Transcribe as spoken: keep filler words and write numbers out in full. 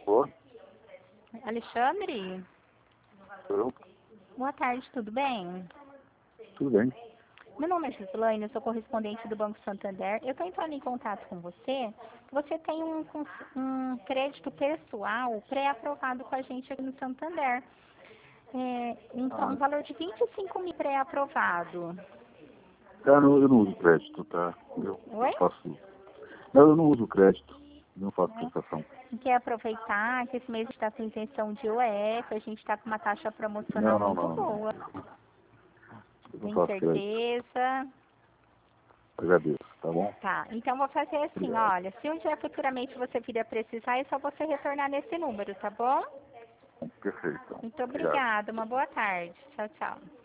Oi? Alexandre? Eu? Boa tarde, tudo bem? Tudo bem. Meu nome é Gislaine, eu sou correspondente do Banco Santander. Eu estou entrando em contato com você. Você tem um, um crédito pessoal pré-aprovado com a gente aqui no Santander. É, então, um Ah, valor de vinte e cinco mil pré-aprovado. cara, eu, eu não uso crédito, tá? Eu, eu Oi? faço... Não, eu não uso crédito. Não faço prestação. Quer aproveitar que esse mês está com isenção de O F, a gente está com uma taxa Não, promocional não, muito não, não. boa. Eu não Tem faço crédito. certeza? Agradeço, tá bom? Tá, então vou fazer assim, Obrigado. olha, se um dia futuramente você vir a precisar, é só você retornar nesse número, tá bom? Perfeito, então. Muito Obrigado. obrigada, uma boa tarde. Tchau, tchau.